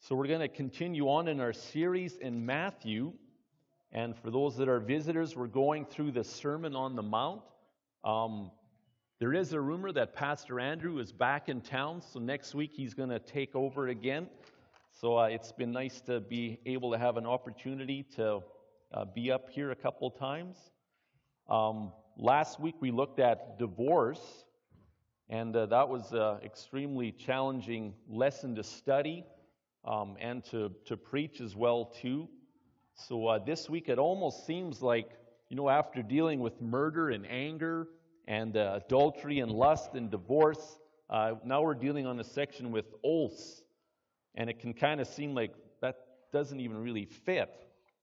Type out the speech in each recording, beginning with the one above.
So we're going to continue on in our series in Matthew. And for those that are visitors, we're going through the Sermon on the Mount. There is a rumor that Pastor Andrew is back in town, so next week he's going to take over again. So it's been nice to be able to have an opportunity to be up here a couple times. Last week we looked at divorce, and that was an extremely challenging lesson to study and to preach as well too. So this week it almost seems like, after dealing with murder and anger and adultery and lust and divorce, now we're dealing on a section with oaths. And it can kind of seem like that doesn't even really fit.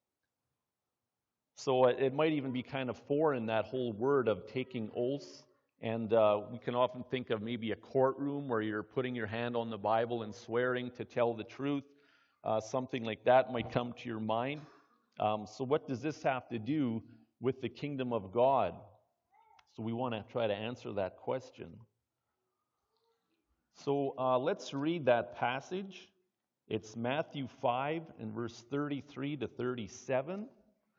So it might even be kind of foreign, that whole word of taking oaths. And we can often think of maybe a courtroom where you're putting your hand on the Bible and swearing to tell the truth. Something like that might come to your mind. So what does this have to do with the kingdom of God? So we want to try to answer that question. So let's read that passage. It's Matthew 5 and verse 33 to 37.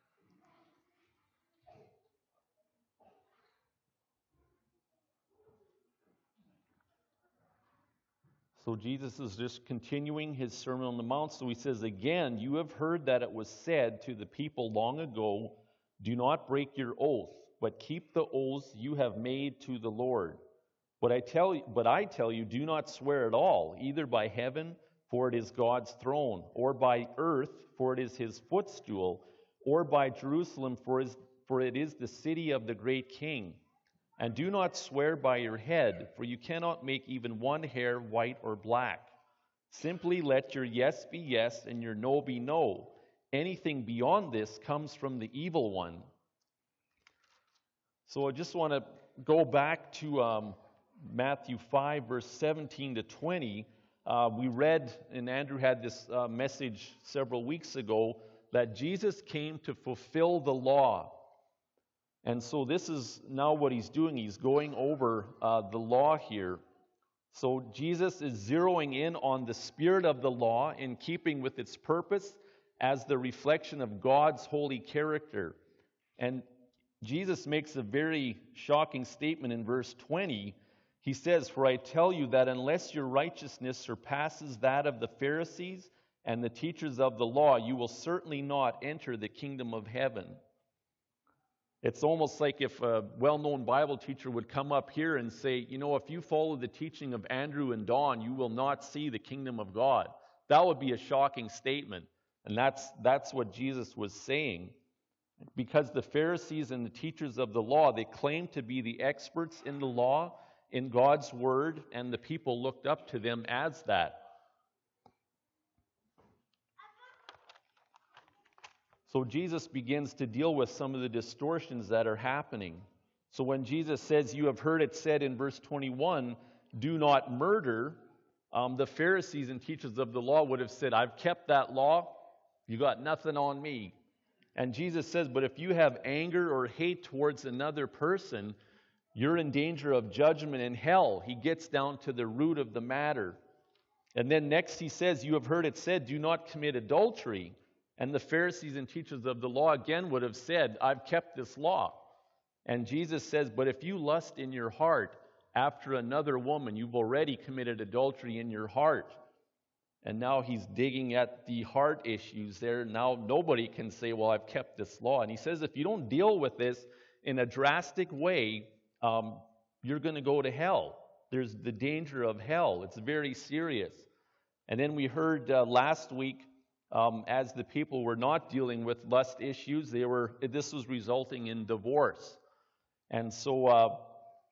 So Jesus is just continuing his Sermon on the Mount. So he says, "Again, you have heard that it was said to the people long ago, 'Do not break your oath, but keep the oaths you have made to the Lord.' But I tell you, do not swear at all, either by heaven, for it is God's throne, or by earth, for it is his footstool, or by Jerusalem, for it is the city of the great king. And do not swear by your head, for you cannot make even one hair white or black. Simply let your yes be yes and your no be no. Anything beyond this comes from the evil one." So I just want to go back to Matthew 5, verse 17 to 20. We read, and Andrew had this message several weeks ago, that Jesus came to fulfill the law. And so this is now what he's doing. He's going over the law here. So Jesus is zeroing in on the spirit of the law in keeping with its purpose as the reflection of God's holy character. And Jesus makes a very shocking statement in verse 20. He says, "For I tell you that unless your righteousness surpasses that of the Pharisees and the teachers of the law, you will certainly not enter the kingdom of heaven." It's almost like if a well-known Bible teacher would come up here and say, if you follow the teaching of Andrew and Don, you will not see the kingdom of God. That would be a shocking statement. And that's what Jesus was saying. Because the Pharisees and the teachers of the law, they claimed to be the experts in the law, in God's word, and the people looked up to them as that. So Jesus begins to deal with some of the distortions that are happening. So when Jesus says, "You have heard it said," in verse 21, "do not murder," the Pharisees and teachers of the law would have said, "I've kept that law, you got nothing on me." And Jesus says, "But if you have anger or hate towards another person, you're in danger of judgment in hell." He gets down to the root of the matter. And then next he says, "You have heard it said, 'Do not commit adultery.' And the Pharisees and teachers of the law again would have said, 'I've kept this law.' And Jesus says, 'But if you lust in your heart after another woman, you've already committed adultery in your heart.'" And now he's digging at the heart issues there. Now nobody can say, "Well, I've kept this law." And he says, if you don't deal with this in a drastic way, you're going to go to hell. There's the danger of hell. It's very serious. And then we heard last week, as the people were not dealing with lust issues, this was resulting in divorce. And so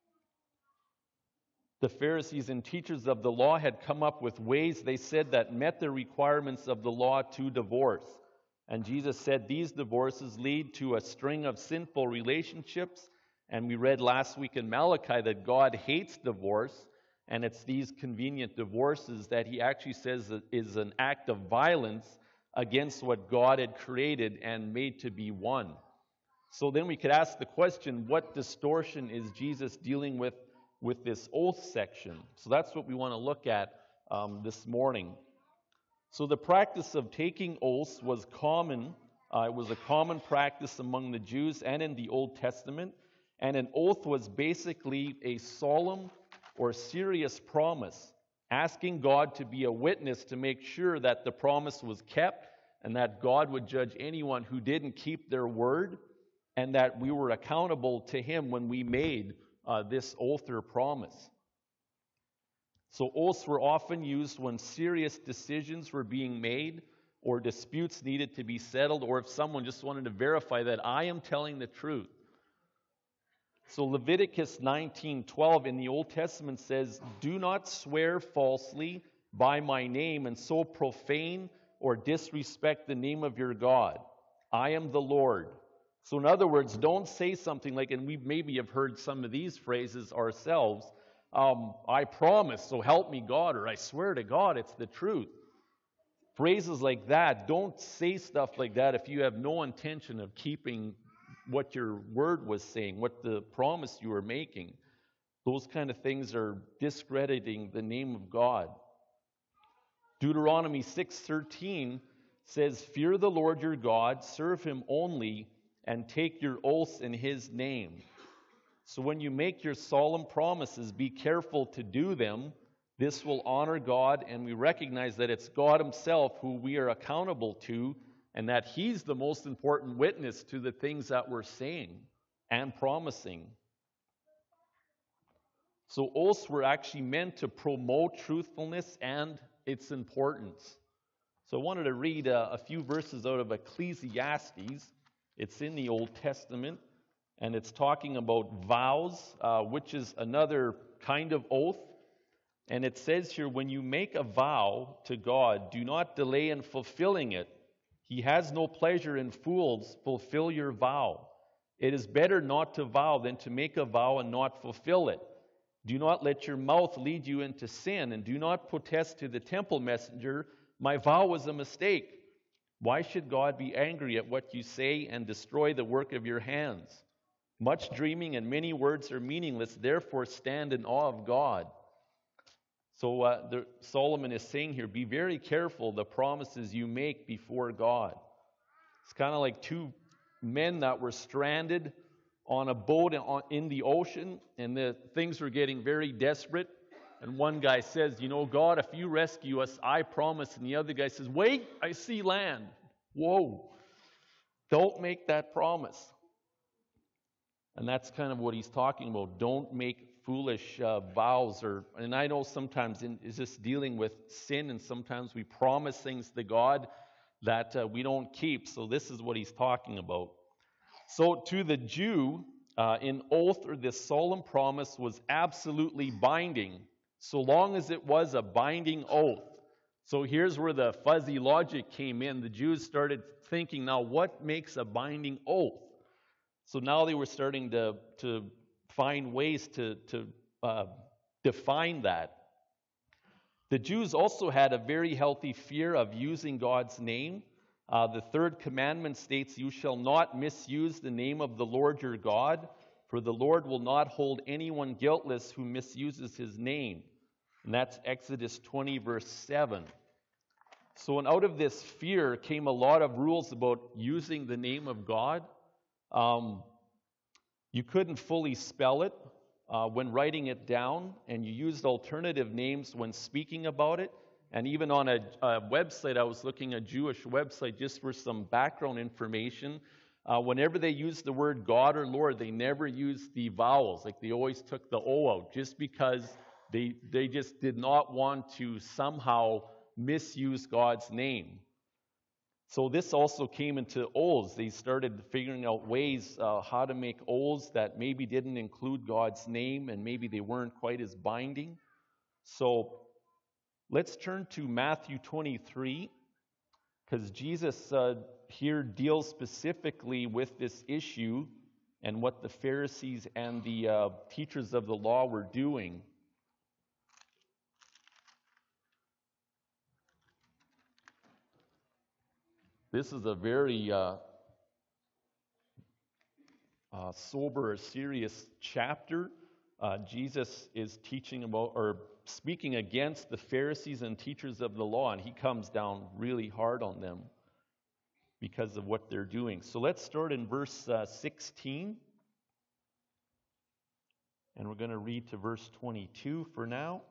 the Pharisees and teachers of the law had come up with ways, they said, that met the requirements of the law to divorce. And Jesus said these divorces lead to a string of sinful relationships. And we read last week in Malachi that God hates divorce. And it's these convenient divorces that he actually says is an act of violence against what God had created and made to be one. So then we could ask the question, what distortion is Jesus dealing with this oath section? So that's what we want to look at this morning. So the practice of taking oaths was common. It was a common practice among the Jews and in the Old Testament. And an oath was basically a solemn or serious promise, asking God to be a witness to make sure that the promise was kept and that God would judge anyone who didn't keep their word, and that we were accountable to Him when we made this oath or promise. So oaths were often used when serious decisions were being made or disputes needed to be settled, or if someone just wanted to verify that I am telling the truth. So Leviticus 19:12 in the Old Testament says, "Do not swear falsely by my name and so profane or disrespect the name of your God. I am the Lord." So in other words, don't say something like, and we maybe have heard some of these phrases ourselves, I promise, so help me God, or I swear to God, it's the truth. Phrases like that, don't say stuff like that if you have no intention of keeping what your word was saying, what the promise you were making. Those kind of things are discrediting the name of God. Deuteronomy 6:13 says, "Fear the Lord your God, serve Him only, and take your oaths in His name." So when you make your solemn promises, be careful to do them. This will honor God, and we recognize that it's God Himself who we are accountable to, and that He's the most important witness to the things that we're saying and promising. So oaths were actually meant to promote truthfulness and its importance. So I wanted to read a few verses out of Ecclesiastes. It's in the Old Testament, and it's talking about vows, which is another kind of oath. And it says here, when you make a vow to God, do not delay in fulfilling it. He has no pleasure in fools. Fulfill your vow. It is better not to vow than to make a vow and not fulfill it. Do not let your mouth lead you into sin, and do not protest to the temple messenger, my vow was a mistake. Why should God be angry at what you say and destroy the work of your hands? Much dreaming and many words are meaningless, therefore stand in awe of God. So Solomon is saying here, be very careful the promises you make before God. It's kind of like two men that were stranded on a boat in the ocean, and the things were getting very desperate. And one guy says, God, if you rescue us, I promise. And the other guy says, wait, I see land. Whoa. Don't make that promise. And that's kind of what he's talking about. Don't make foolish vows. And I know sometimes it's just dealing with sin, and sometimes we promise things to God that we don't keep. So this is what he's talking about. So to the Jew, an oath or this solemn promise was absolutely binding, so long as it was a binding oath. So here's where the fuzzy logic came in. The Jews started thinking, now what makes a binding oath? So now they were starting to find ways to define that. The Jews also had a very healthy fear of using God's name. The third commandment states, you shall not misuse the name of the Lord your God, for the Lord will not hold anyone guiltless who misuses His name. And that's Exodus 20, verse 7. So and out of this fear came a lot of rules about using the name of God. You couldn't fully spell it when writing it down, and you used alternative names when speaking about it. And even on a website, I was looking at a Jewish website just for some background information. Whenever they used the word God or Lord, they never used the vowels. Like they always took the O out, just because they just did not want to somehow misuse God's name. So this also came into oaths. They started figuring out ways how to make oaths that maybe didn't include God's name, and maybe they weren't quite as binding. So let's turn to Matthew 23, because Jesus here deals specifically with this issue and what the Pharisees and the teachers of the law were doing. This is a very sober, serious chapter. Jesus is teaching about, or speaking against the Pharisees and teachers of the law, and he comes down really hard on them because of what they're doing. So let's start in verse 16, and we're going to read to verse 22 for now.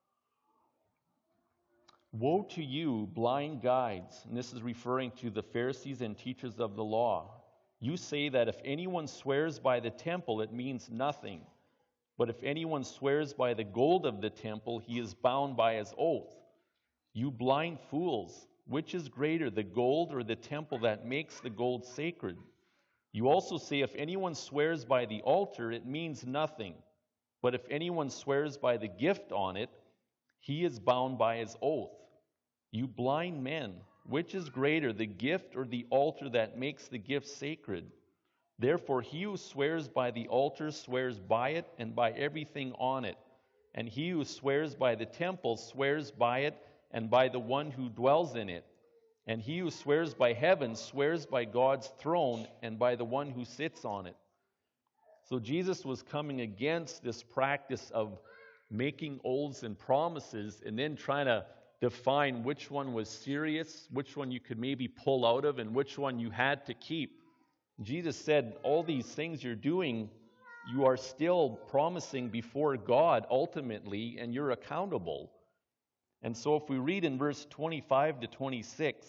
Woe to you, blind guides, and this is referring to the Pharisees and teachers of the law. You say that if anyone swears by the temple, it means nothing. But if anyone swears by the gold of the temple, he is bound by his oath. You blind fools, which is greater, the gold or the temple that makes the gold sacred? You also say if anyone swears by the altar, it means nothing. But if anyone swears by the gift on it, he is bound by his oath. You blind men, which is greater, the gift or the altar that makes the gift sacred? Therefore, he who swears by the altar swears by it and by everything on it. And he who swears by the temple swears by it and by the one who dwells in it. And he who swears by heaven swears by God's throne and by the one who sits on it. So Jesus was coming against this practice of making oaths and promises and then trying to define which one was serious, which one you could maybe pull out of, and which one you had to keep. Jesus said, all these things you're doing, you are still promising before God ultimately, and you're accountable. And so if we read in verse 25 to 26,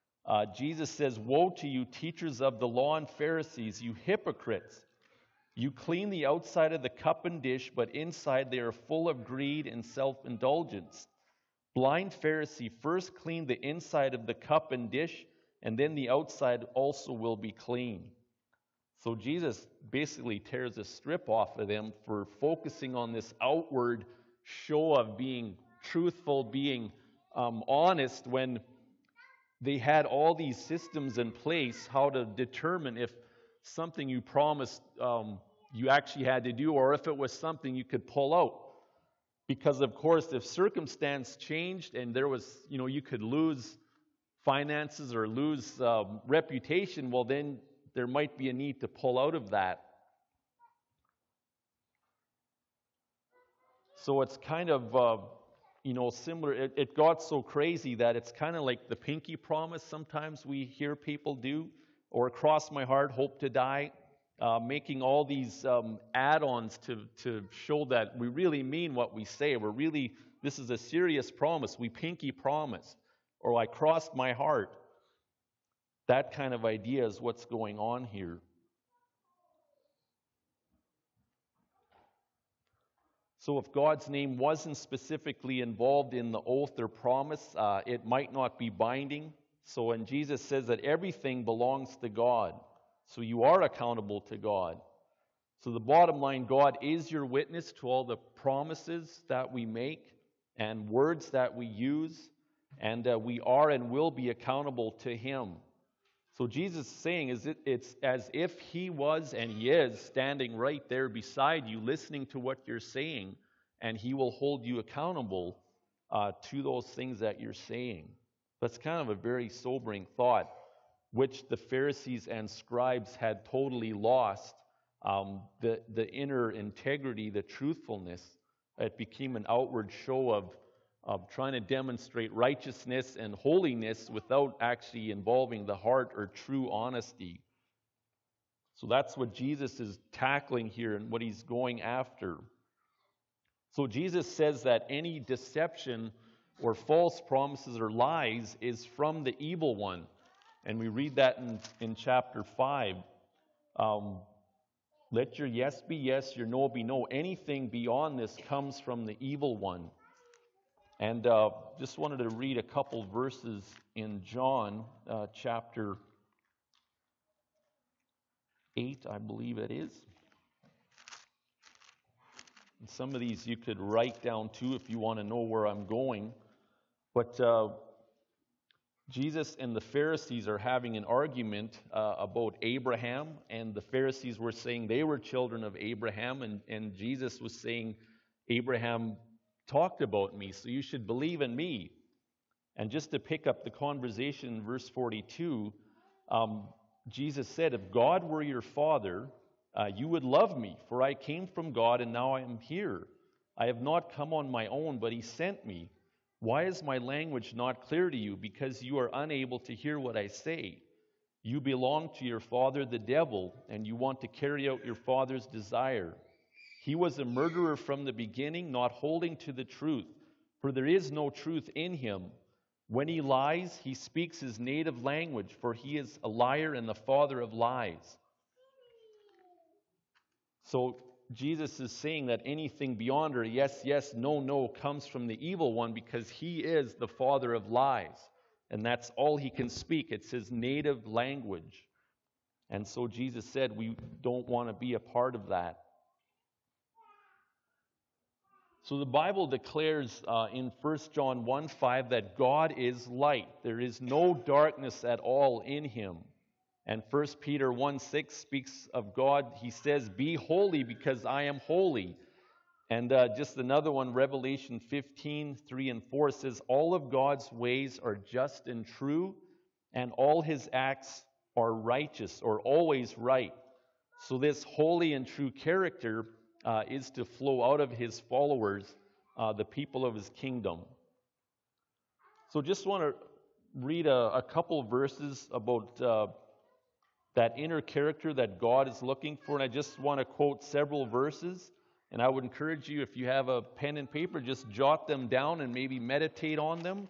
Jesus says, Woe to you, teachers of the law and Pharisees, you hypocrites! You clean the outside of the cup and dish, but inside they are full of greed and self-indulgence. Blind Pharisee, first clean the inside of the cup and dish, and then the outside also will be clean. So Jesus basically tears a strip off of them for focusing on this outward show of being truthful, being honest, when they had all these systems in place how to determine if something you promised you actually had to do, or if it was something you could pull out. Because, of course, if circumstance changed and there was, you could lose finances or lose reputation, well, then there might be a need to pull out of that. So it's kind of, similar. It got so crazy that it's kind of like the pinky promise sometimes we hear people do, or cross my heart, hope to die, making all these add-ons to show that we really mean what we say. This is a serious promise. We pinky promise, or I crossed my heart. That kind of idea is what's going on here. So if God's name wasn't specifically involved in the oath or promise, it might not be binding. So when Jesus says that everything belongs to God, so you are accountable to God. So the bottom line, God is your witness to all the promises that we make and words that we use, and we are and will be accountable to Him. So Jesus is saying it's as if He was and He is standing right there beside you, listening to what you're saying, and He will hold you accountable to those things that you're saying. That's kind of a very sobering thought, which the Pharisees and scribes had totally lost, the inner integrity, the truthfulness. It became an outward show of trying to demonstrate righteousness and holiness without actually involving the heart or true honesty. So that's what Jesus is tackling here and what He's going after. So Jesus says that any deception or false promises or lies is from the evil one. And we read that in chapter 5. Let your yes be yes, your no be no. Anything beyond this comes from the evil one. And just wanted to read a couple verses in John chapter 8, I believe it is. And some of these you could write down too if you want to know where I'm going. But Jesus and the Pharisees are having an argument about Abraham, and the Pharisees were saying they were children of Abraham, and Jesus was saying, Abraham talked about me, so you should believe in me. And just to pick up the conversation in verse 42, Jesus said, if God were your father, you would love me, for I came from God and now I am here. I have not come on my own, but he sent me. Why is my language not clear to you? Because you are unable to hear what I say. You belong to your father, the devil, and you want to carry out your father's desire. He was a murderer from the beginning, not holding to the truth, for there is no truth in him. When he lies, he speaks his native language, for he is a liar and the father of lies. So Jesus is saying that anything beyond or yes, yes, no, no comes from the evil one, because he is the father of lies. And that's all he can speak. It's his native language. And so Jesus said we don't want to be a part of that. So the Bible declares in 1 John 1:5 that God is light. There is no darkness at all in him. And 1 Peter 1:6 speaks of God. He says, be holy because I am holy. And just another one, Revelation 15:3 and 4 says, all of God's ways are just and true, and all his acts are righteous, or always right. So this holy and true character is to flow out of his followers, the people of his kingdom. So just want to read a couple verses about that inner character that God is looking for. And I just want to quote several verses. And I would encourage you, if you have a pen and paper, just jot them down and maybe meditate on them.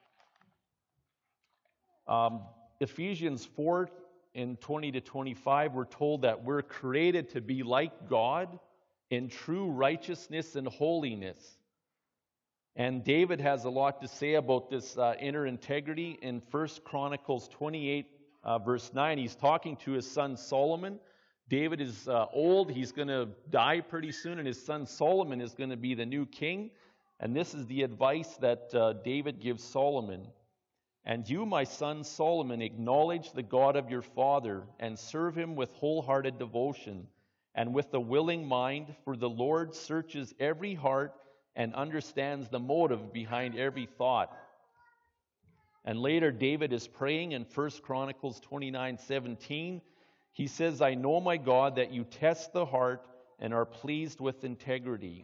Ephesians 4 in 20 to 25, we're told that we're created to be like God in true righteousness and holiness. And David has a lot to say about this inner integrity. In 1 Chronicles 28, verse 9, he's talking to his son Solomon. David is old. He's going to die pretty soon, and his son Solomon is going to be the new king. And this is the advice that David gives Solomon. And you, my son Solomon, acknowledge the God of your father and serve him with wholehearted devotion and with a willing mind, for the Lord searches every heart and understands the motive behind every thought. And later, David is praying in 1 Chronicles 29:17. He says, I know, my God, that you test the heart and are pleased with integrity.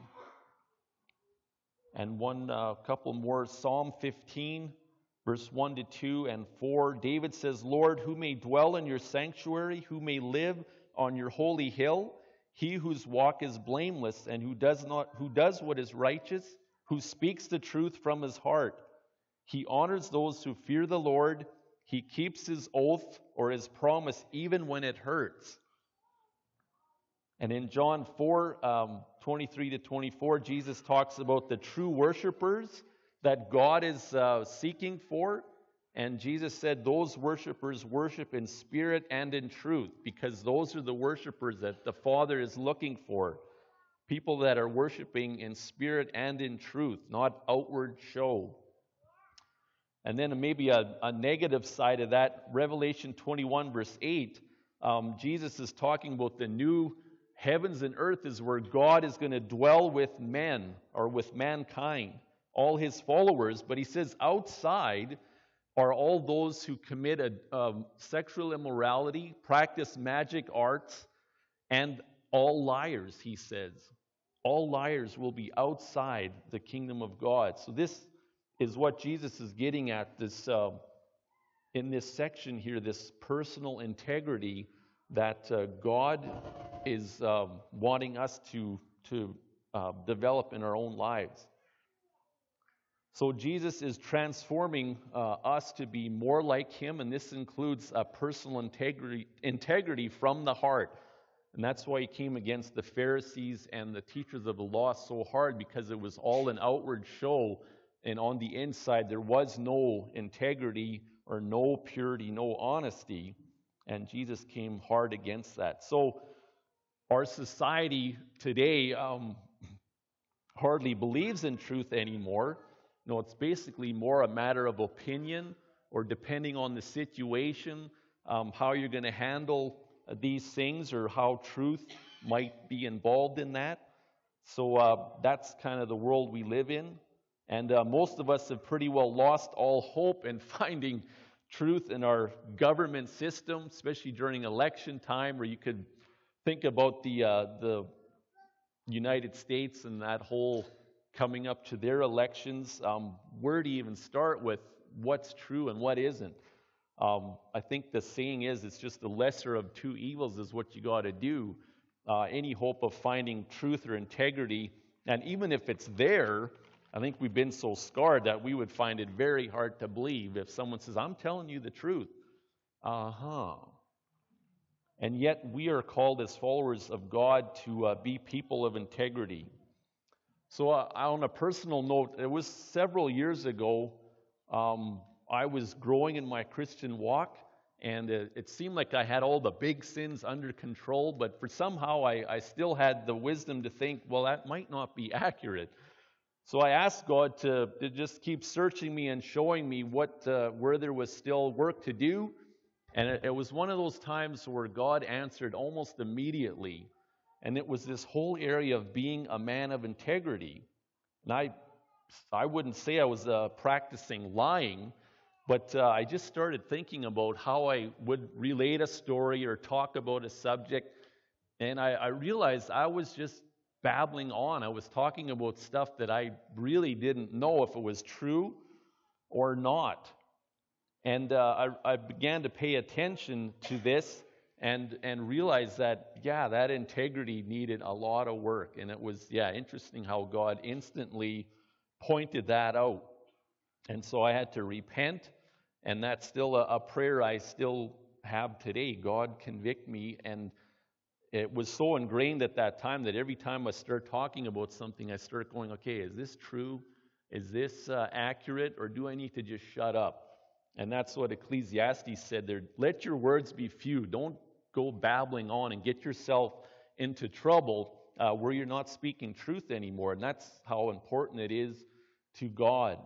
And couple more, Psalm 15, verse 1 to 2 and 4. David says, Lord, who may dwell in your sanctuary, who may live on your holy hill? He whose walk is blameless and who does what is righteous, who speaks the truth from his heart. He honors those who fear the Lord. He keeps his oath or his promise even when it hurts. And in John 4, 23 to 24, Jesus talks about the true worshipers that God is seeking for. And Jesus said those worshipers worship in spirit and in truth, because those are the worshipers that the Father is looking for. People that are worshiping in spirit and in truth, not outward show. And then maybe a negative side of that, Revelation 21, verse 8, Jesus is talking about the new heavens and earth is where God is going to dwell with men, or with mankind, all his followers. But he says outside are all those who commit sexual immorality, practice magic arts, and all liars, he says. All liars will be outside the kingdom of God. So this is what Jesus is getting at this in this section here, this personal integrity that God is wanting us to develop in our own lives. So Jesus is transforming us to be more like him, and this includes personal integrity from the heart. And that's why he came against the Pharisees and the teachers of the law so hard, because it was all an outward show, and on the inside there was no integrity or no purity, no honesty, and Jesus came hard against that. So our society today hardly believes in truth anymore. No, it's basically more a matter of opinion, or depending on the situation, how you're going to handle these things, or how truth might be involved in that. So that's kind of the world we live in. And most of us have pretty well lost all hope in finding truth in our government system, especially during election time, where you could think about the United States and that whole coming up to their elections. Where do you even start with what's true and what isn't? I think the saying is, it's just the lesser of two evils is what you got to do. Any hope of finding truth or integrity, and even if it's there, I think we've been so scarred that we would find it very hard to believe if someone says, I'm telling you the truth. And yet we are called as followers of God to be people of integrity. So on a personal note, it was several years ago, I was growing in my Christian walk, and it seemed like I had all the big sins under control, but for somehow I still had the wisdom to think, well, that might not be accurate. So I asked God to just keep searching me and showing me where there was still work to do. And it was one of those times where God answered almost immediately. And it was this whole area of being a man of integrity. And I wouldn't say I was practicing lying, but I just started thinking about how I would relate a story or talk about a subject. And I realized I was just babbling on. I was talking about stuff that I really didn't know if it was true or not. And I began to pay attention to this and realize that, that integrity needed a lot of work. And it was, interesting how God instantly pointed that out. And so I had to repent, and that's still a prayer I still have today. God, convict me. And it was so ingrained at that time that every time I start talking about something, I start going, okay, is this true? Is this accurate? Or do I need to just shut up? And that's what Ecclesiastes said there. Let your words be few. Don't go babbling on and get yourself into trouble where you're not speaking truth anymore. And that's how important it is to God.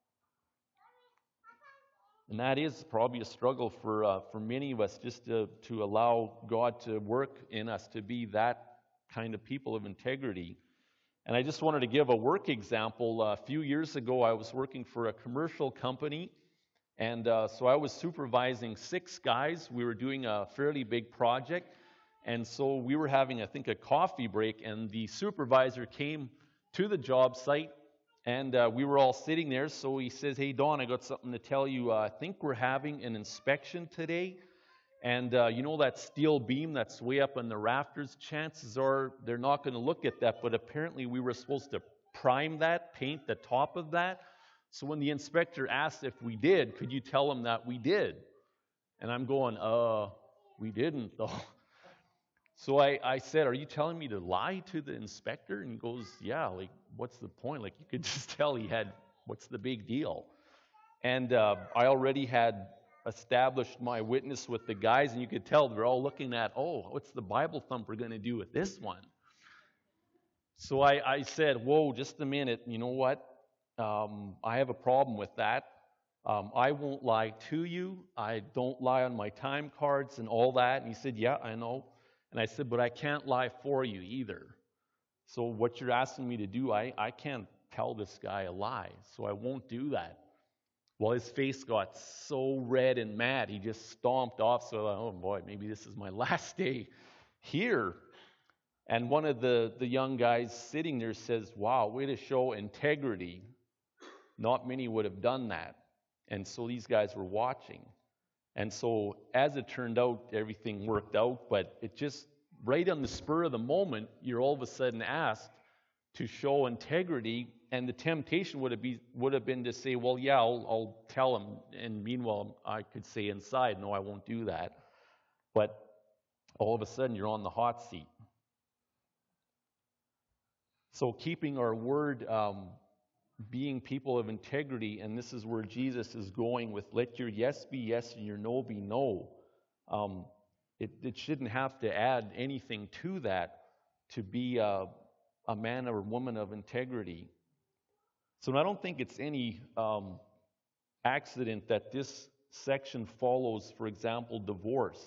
And that is probably a struggle for many of us, just to allow God to work in us to be that kind of people of integrity. And I just wanted to give a work example. A few years ago, I was working for a commercial company. And so I was supervising 6 guys. We were doing a fairly big project. And so we were having, I think, a coffee break. And the supervisor came to the job site. And we were all sitting there. So he says, hey, Don, I got something to tell you. I think we're having an inspection today. And you know that steel beam that's way up in the rafters? Chances are they're not going to look at that. But apparently we were supposed to prime that, paint the top of that. So when the inspector asked if we did, could you tell him that we did? And I'm going, we didn't though. So I said, are you telling me to lie to the inspector? And he goes, yeah, like, what's the point? Like, you could just tell what's the big deal? And I already had established my witness with the guys, and you could tell they're all looking at, what's the Bible thumper going to do with this one? So I said, whoa, just a minute, you know what? I have a problem with that. I won't lie to you. I don't lie on my time cards and all that. And he said, yeah, I know. And I said, but I can't lie for you either. So what you're asking me to do, I can't tell this guy a lie. So I won't do that. Well, his face got so red and mad, he just stomped off. So, oh boy, maybe this is my last day here. And one of the young guys sitting there says, wow, way to show integrity. Not many would have done that. And so these guys were watching. And so as it turned out, everything worked out. But it just, right on the spur of the moment, you're all of a sudden asked to show integrity. And the temptation would have been to say, well, yeah, I'll tell him. And meanwhile, I could say inside, no, I won't do that. But all of a sudden, you're on the hot seat. So keeping our word, being people of integrity, and this is where Jesus is going with let your yes be yes and your no be no. It shouldn't have to add anything to that to be a man or woman of integrity. So I don't think it's any accident that this section follows, for example, divorce.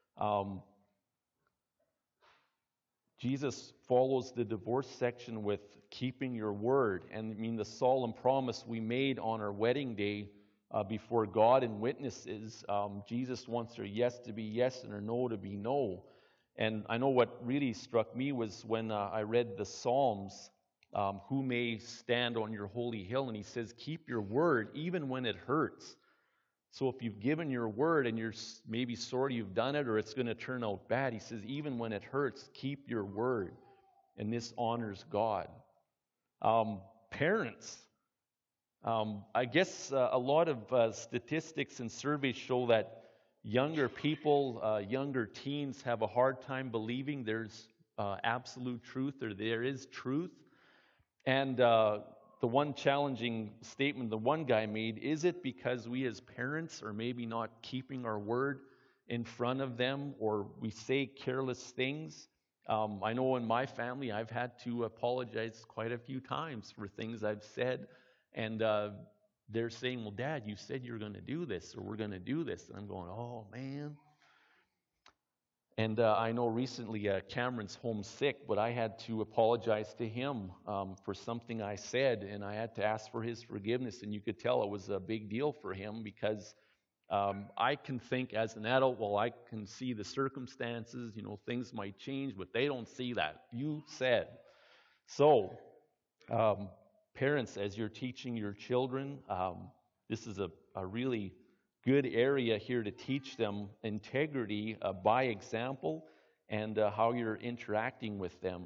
Jesus follows the divorce section with keeping your word. And I mean, the solemn promise we made on our wedding day before God and witnesses, Jesus wants our yes to be yes and our no to be no. And I know what really struck me was when I read the Psalms, who may stand on your holy hill? And he says, keep your word even when it hurts. So if you've given your word and you're maybe sorry you've done it or it's going to turn out bad, he says, even when it hurts, keep your word. And this honors God. Parents, I guess a lot of statistics and surveys show that younger people, younger teens have a hard time believing there's absolute truth or there is truth. And the one challenging statement the one guy made, is it because we as parents are maybe not keeping our word in front of them, or we say careless things? I know in my family I've had to apologize quite a few times for things I've said, and they're saying, well, Dad, you said you're going to do this, or we're going to do this. And I'm going, oh, man. And I know recently Cameron's homesick, but I had to apologize to him for something I said, and I had to ask for his forgiveness. And you could tell it was a big deal for him because I can think as an adult, well, I can see the circumstances, things might change, but they don't see that. You said. So, parents, as you're teaching your children, this is a really good area here to teach them integrity by example and how you're interacting with them.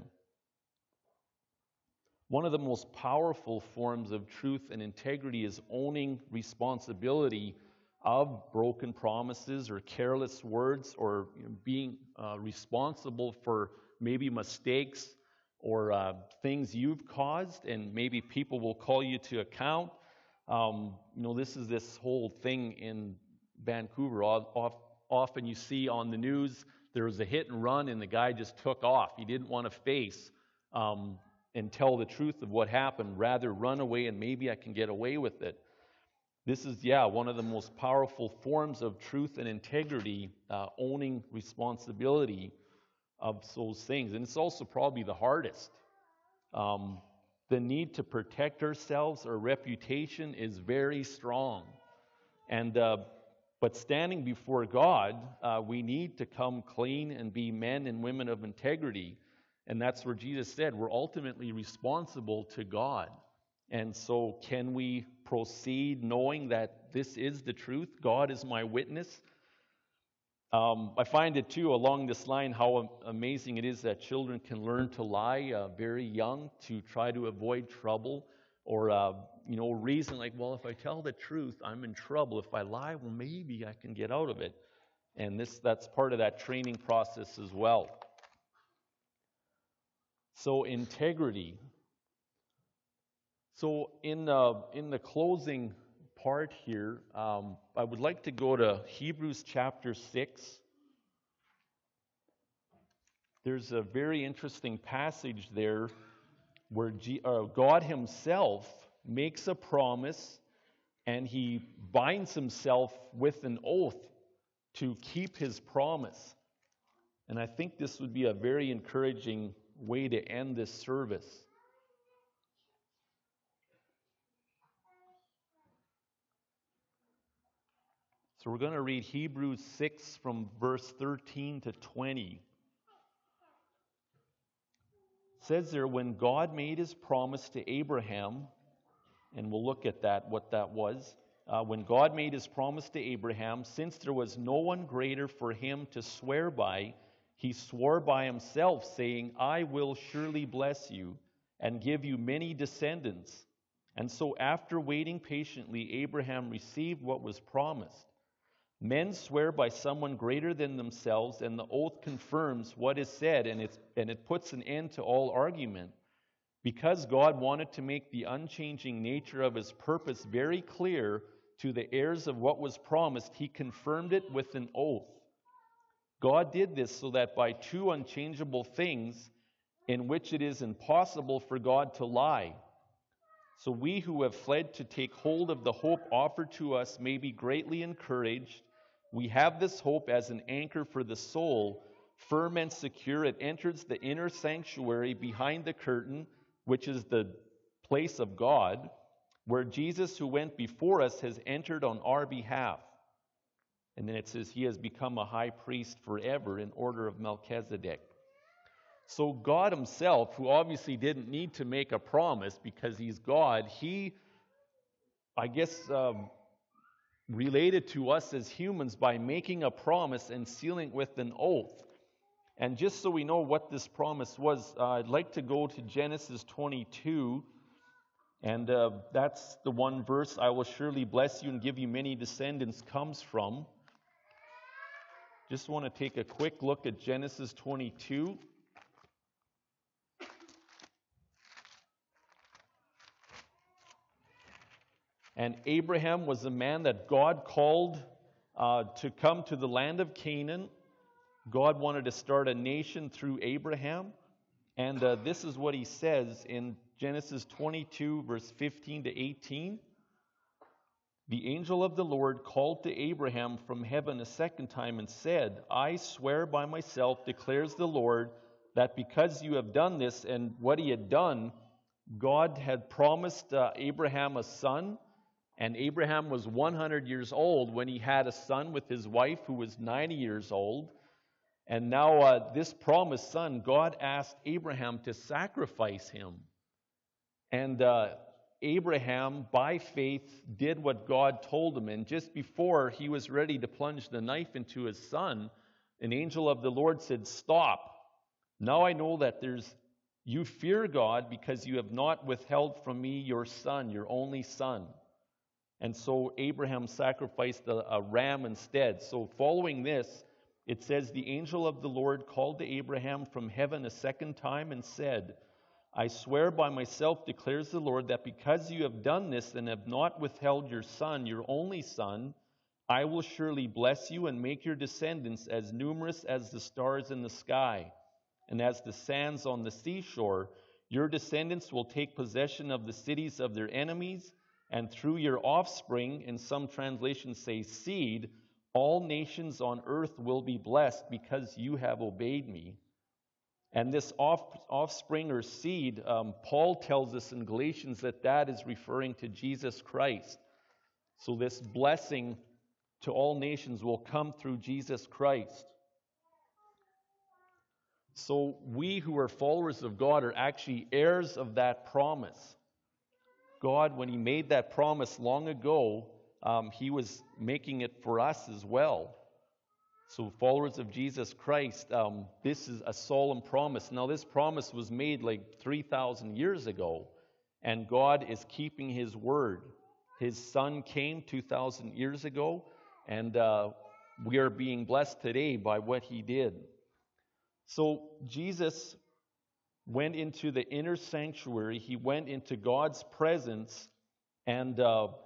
One of the most powerful forms of truth and integrity is owning responsibility of broken promises or careless words, or being responsible for maybe mistakes or things you've caused, and maybe people will call you to account. This is this whole thing in Vancouver. Often you see on the news there was a hit and run and the guy just took off. He didn't want to face and tell the truth of what happened, rather run away and maybe I can get away with it. This is, one of the most powerful forms of truth and integrity, owning responsibility of those things. And it's also probably the hardest. The need to protect ourselves, our reputation is very strong. And but standing before God, we need to come clean and be men and women of integrity. And that's where Jesus said we're ultimately responsible to God. And so can we proceed knowing that this is the truth? God is my witness. I find it too, along this line, how amazing it is that children can learn to lie very young to try to avoid trouble, or reason like, well, if I tell the truth, I'm in trouble. If I lie, well, maybe I can get out of it. And that's part of that training process as well. So integrity. So in the closing part here, I would like to go to Hebrews chapter 6. There's a very interesting passage there where God himself makes a promise and he binds himself with an oath to keep his promise. And I think this would be a very encouraging way to end this service. So we're going to read Hebrews 6 from verse 13 to 20. It says there, when God made his promise to Abraham, and we'll look at that, what that was. When God made his promise to Abraham, since there was no one greater for him to swear by, he swore by himself, saying, I will surely bless you and give you many descendants. And so after waiting patiently, Abraham received what was promised. Men swear by someone greater than themselves, and the oath confirms what is said, and it puts an end to all argument. Because God wanted to make the unchanging nature of his purpose very clear to the heirs of what was promised, he confirmed it with an oath. God did this so that by two unchangeable things, in which it is impossible for God to lie, so we who have fled to take hold of the hope offered to us may be greatly encouraged. We have this hope as an anchor for the soul, firm and secure. It enters the inner sanctuary behind the curtain, which is the place of God, where Jesus, who went before us, has entered on our behalf. And then it says he has become a high priest forever in order of Melchizedek. So God himself, who obviously didn't need to make a promise because he's God, he, I guess, related to us as humans by making a promise and sealing it with an oath. And just so we know what this promise was, I'd like to go to Genesis 22, and that's the one verse, "I will surely bless you and give you many descendants," comes from. Just want to take a quick look at Genesis 22. And Abraham was a man that God called to come to the land of Canaan. God wanted to start a nation through Abraham. And this is what he says in Genesis 22, verse 15 to 18. "The angel of the Lord called to Abraham from heaven a second time and said, 'I swear by myself, declares the Lord, that because you have done this,'" and what he had done, God had promised Abraham a son. And Abraham was 100 years old when he had a son with his wife who was 90 years old. And now this promised son, God asked Abraham to sacrifice him. And Abraham, by faith, did what God told him. And just before he was ready to plunge the knife into his son, an angel of the Lord said, "Stop. Now I know that you fear God because you have not withheld from me your son, your only son." And so Abraham sacrificed a ram instead. So following this, it says, "The angel of the Lord called to Abraham from heaven a second time and said, 'I swear by myself, declares the Lord, that because you have done this and have not withheld your son, your only son, I will surely bless you and make your descendants as numerous as the stars in the sky and as the sands on the seashore. Your descendants will take possession of the cities of their enemies, and through your offspring,'" and some translations say seed, "all nations on earth will be blessed because you have obeyed me." And this offspring or seed, Paul tells us in Galatians that is referring to Jesus Christ. So this blessing to all nations will come through Jesus Christ. So we who are followers of God are actually heirs of that promise. God, when he made that promise long ago, he was making it for us as well. So followers of Jesus Christ, this is a solemn promise. Now this promise was made like 3,000 years ago, and God is keeping his word. His son came 2,000 years ago, and we are being blessed today by what he did. So Jesus went into the inner sanctuary. He went into God's presence and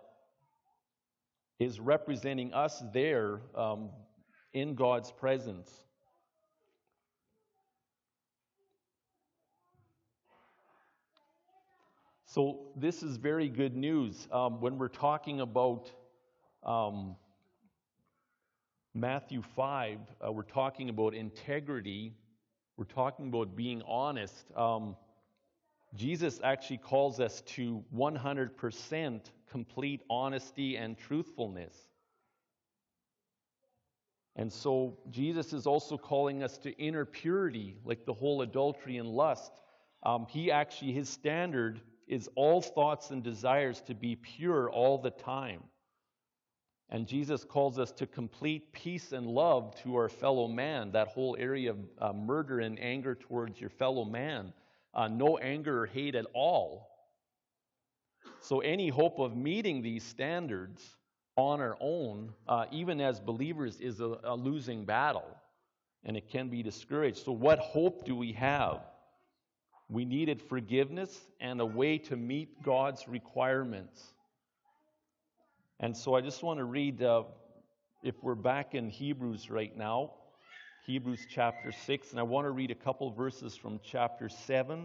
is representing us there in God's presence. So this is very good news. When we're talking about Matthew 5, we're talking about integrity. We're talking about being honest. Jesus actually calls us to 100% complete honesty and truthfulness. And so Jesus is also calling us to inner purity, like the whole adultery and lust. His standard is all thoughts and desires to be pure all the time. And Jesus calls us to complete peace and love to our fellow man, that whole area of murder and anger towards your fellow man. No anger or hate at all. So any hope of meeting these standards on our own, even as believers, is a losing battle. And it can be discouraged. So what hope do we have? We needed forgiveness and a way to meet God's requirements. And so I just want to read, if we're back in Hebrews right now, Hebrews chapter 6, and I want to read a couple verses from chapter 7,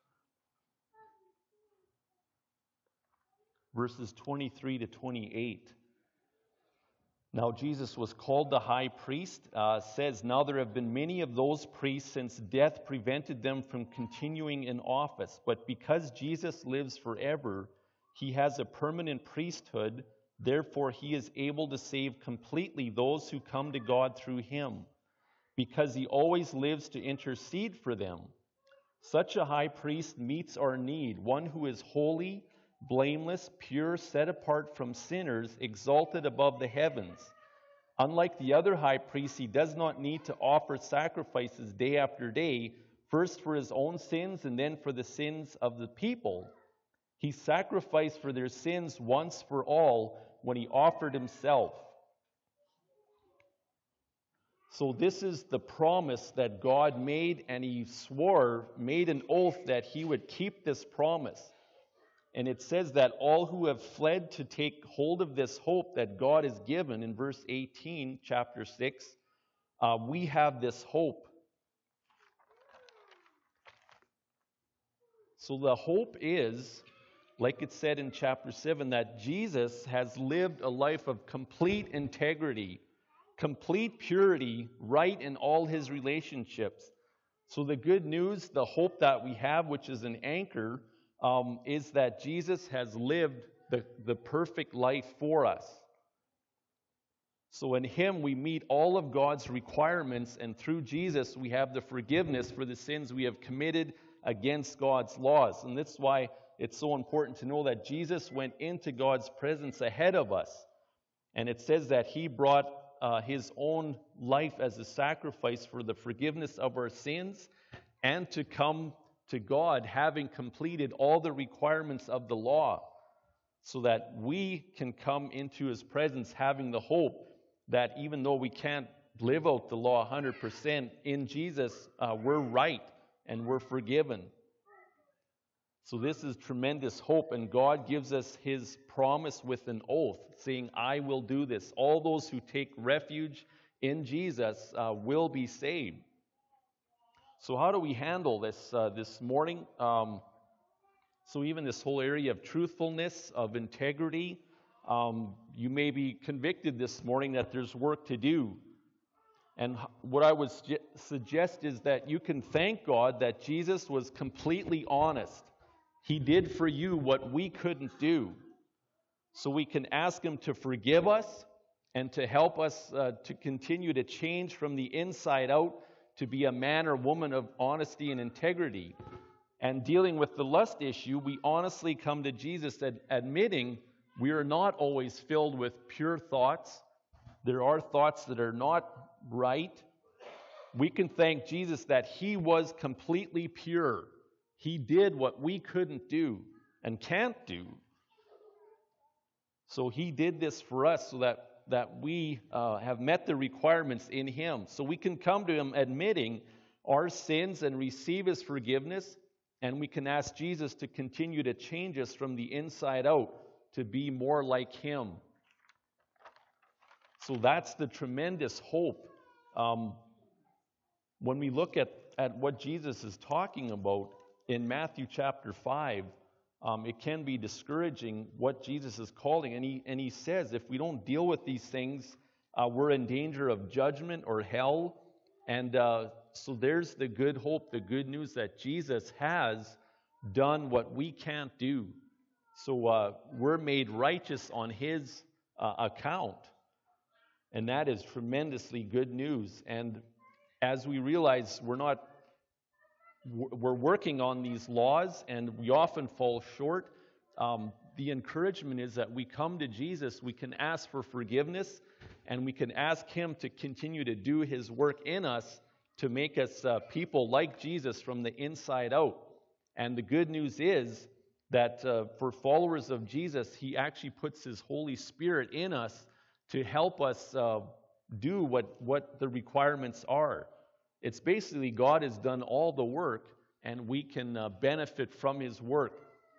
verses 23 to 28. Now Jesus was called the high priest, says, "Now there have been many of those priests since death prevented them from continuing in office. But because Jesus lives forever, he has a permanent priesthood. Therefore, he is able to save completely those who come to God through him, because he always lives to intercede for them. Such a high priest meets our need, one who is holy, blameless, pure, set apart from sinners, exalted above the heavens. Unlike the other high priests, he does not need to offer sacrifices day after day, first for his own sins and then for the sins of the people. He sacrificed for their sins once for all when he offered himself. So this is the promise that God made, and he made an oath that he would keep this promise. And it says that all who have fled to take hold of this hope that God has given in verse 18, chapter 6, we have this hope. So the hope is, like it said in chapter 7, that Jesus has lived a life of complete integrity, complete purity, right in all his relationships. So the good news, the hope that we have, which is an anchor, is that Jesus has lived the perfect life for us. So in him we meet all of God's requirements, and through Jesus we have the forgiveness for the sins we have committed against God's laws. And that's why it's so important to know that Jesus went into God's presence ahead of us. And it says that he brought his own life as a sacrifice for the forgiveness of our sins, and to come to God having completed all the requirements of the law, so that we can come into his presence having the hope that even though we can't live out the law 100%, in Jesus we're right and we're forgiven. So this is tremendous hope, and God gives us his promise with an oath, saying, I will do this. All those who take refuge in Jesus will be saved. So how do we handle this this morning? So even this whole area of truthfulness, of integrity, you may be convicted this morning that there's work to do. And what I would suggest is that you can thank God that Jesus was completely honest. He did for you what we couldn't do. So we can ask him to forgive us and to help us to continue to change from the inside out to be a man or woman of honesty and integrity. And dealing with the lust issue, we honestly come to Jesus admitting we are not always filled with pure thoughts. There are thoughts that are not right. We can thank Jesus that he was completely pure. He did what we couldn't do and can't do. So he did this for us so that we have met the requirements in him. So we can come to him admitting our sins and receive his forgiveness, and we can ask Jesus to continue to change us from the inside out to be more like him. So that's the tremendous hope. When we look at what Jesus is talking about in Matthew chapter 5, it can be discouraging what Jesus is calling. And he says if we don't deal with these things, we're in danger of judgment or hell. And so there's the good hope, the good news that Jesus has done what we can't do. So we're made righteous on his account. And that is tremendously good news. And as we realize we're working on these laws and we often fall short, the encouragement is that we come to Jesus, we can ask for forgiveness, and we can ask him to continue to do his work in us to make us people like Jesus from the inside out. And the good news is that for followers of Jesus, he actually puts his Holy Spirit in us to help us do what the requirements are. It's basically God has done all the work, and we can benefit from his work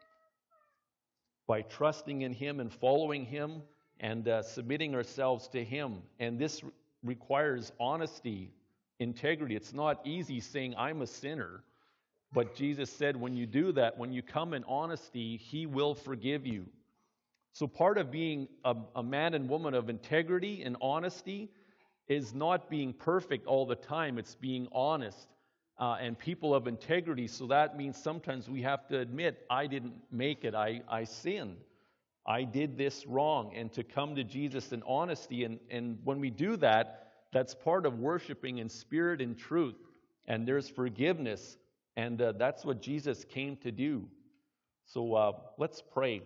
by trusting in him and following him and submitting ourselves to him. And this requires honesty, integrity. It's not easy saying, I'm a sinner. But Jesus said when you do that, when you come in honesty, he will forgive you. So part of being a man and woman of integrity and honesty is not being perfect all the time. It's being honest and people of integrity. So that means sometimes we have to admit, I didn't make it. I sinned. I did this wrong. And to come to Jesus in honesty. And when we do that, that's part of worshiping in spirit and truth. And there's forgiveness. And that's what Jesus came to do. So let's pray.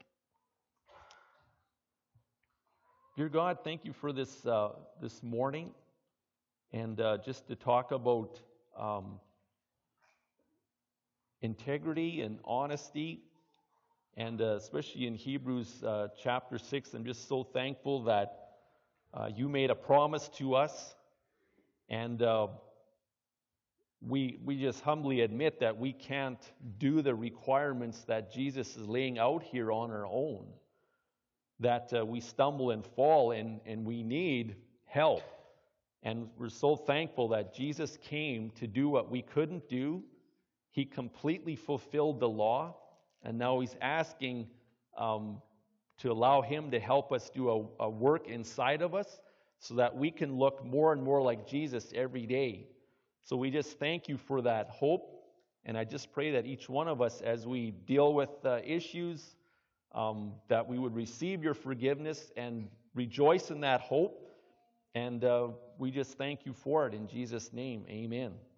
Dear God, thank you for this morning, and just to talk about integrity and honesty, and especially in Hebrews chapter 6. I'm just so thankful that you made a promise to us, and we just humbly admit that we can't do the requirements that Jesus is laying out here on our own, that we stumble and fall, and we need help. And we're so thankful that Jesus came to do what we couldn't do. He completely fulfilled the law, and now he's asking to allow him to help us do a work inside of us so that we can look more and more like Jesus every day. So we just thank you for that hope, and I just pray that each one of us, as we deal with issues, that we would receive your forgiveness and rejoice in that hope, and we just thank you for it. In Jesus' name, amen.